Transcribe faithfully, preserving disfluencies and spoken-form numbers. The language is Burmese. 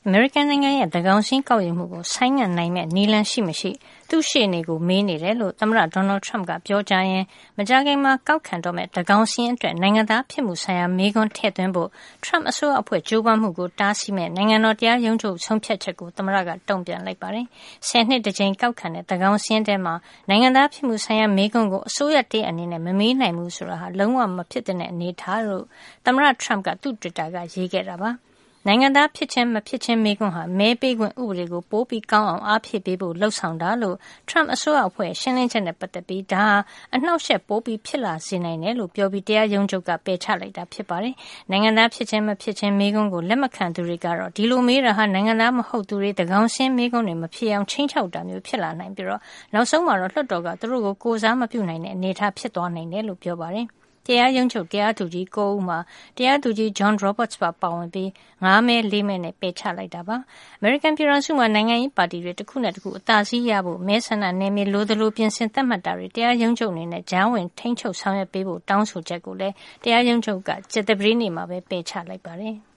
အမေရိကန်နိုင်ငံရဲ့သန်းခေါင်စာရင်းကောက်ယူမှုကိုဆိုင်းငံ့နိုင်မယ့်နည်းလမ်းရှိမရှိသူ့ရှေ့နေကိုမေးနေတယ်လို့သမ္မတဒေါ်နယ်ထရမ့်ကပြောကြားရင်းမကြာခင်မှာကောက်ခံတော့မယ့်သန်းခေါင်စာရင်းအတွက်နိုင်ငံသားဖြစ်မှုဆိုင်ရာမေးခွန်းထည့်သွင်းဖို့ထရမ့်အစိုးရအဖွဲ့ကြိုးပမ်းမှုကိုတားဆီးမဲ့နိုင်ငံတော်တရားရုံးချုပ်ဆုံးဖြတ်ချက်ကိုသမ္မတကတုံ့ပြန်လိုက်ပါတယ်။ဆယ်နှစ်တစ်ကြိမ်ကောက်ခံတဲ့သန်းခေါင်စာရင်းထဲမှာနိုင်ငံသားဖြစ်မှုဆိုင်ရာမေးခွန်းကိုအစိုးရတရအနေနဲ့မမေးနိုင်ဘူးဆိုတာဟာလုံးဝမဖြစ်တဲ့အနေထားလို့သမ္မတထရမ့်ကသူ့တွစ်တာကရေးခဲ့တာပါ။နိုင်ငံသားဖြစ်ခြင်းမဖြစ်ခြင်းမေးခွန်းဟာမဲပေးခွင့်ဥပဒေကိုပိုပြီးကောင်းအောင်အားဖြည့်ပေးဖို့လှုံ့ဆော်တာလို့ထရမ့်အစိုးရအဖွဲ့ရှင်းလင်းချက်နဲ့ပတ်သက်ပြီးဒါဟာအနှောက်အယှက်ပိုပြီးဖြစ်လာစေနိုင်တယ်လို့ပြောပြီးတရားရုံးချုပ်ကပယ်ချလိုက်တာဖြစ်ပါတယ်။နိုင်ငံသားဖြစ်ခြင်းမဖြစ်ခြင်းမေးခွန်းကိုလက်မခံသူတွေကတော့ဒီလိုမေးတာဟာနိုင်ငံသားမဟုတ်သူတွေသန်းခေါင်စာရင်းမေးခွန်းတွေမဖြေအောင်ချိန်ချောက်တာမျိုးဖြစ်လာနိုင်ပြီးတော့နောက်ဆုံးမှာတော့လွှတ်တော်ကသူတို့ကိုကိုယ်စားမပြုနိုင်တဲ့အနေအထားဖြစ်သွားနိုင်တယ်လို့ပြောပါတယ်။တရားရုံးချုပ်တရားသူကြီး၉ဦးမှာတရားသူကြီး John Roberts ပါပါဝင်ပြီး၅မဲ၄မဲနဲ့ပယ်ချလိုက်တာပါ။ American ပြည်ထောင်စုမှာနိုင်ငံရေးပါတီတွေတစ်ခုနဲ့တစ်ခုအသာစီးရဖို့မဲဆန္ဒနယ်မြေလိုသလိုပြင်ဆင်သတ်မှတ်တာတွေတရားရုံးချုပ်အနေနဲ့ကြားဝင်ထိန်းချုပ်ဆောင်ရွက်ပေးဖို့တောင်းဆိုချက်ကိုလည်းတရားရုံးချုပ်ကကျက်သပတေးနေ့မှာပဲပယ်ချလိုက်ပါတယ်။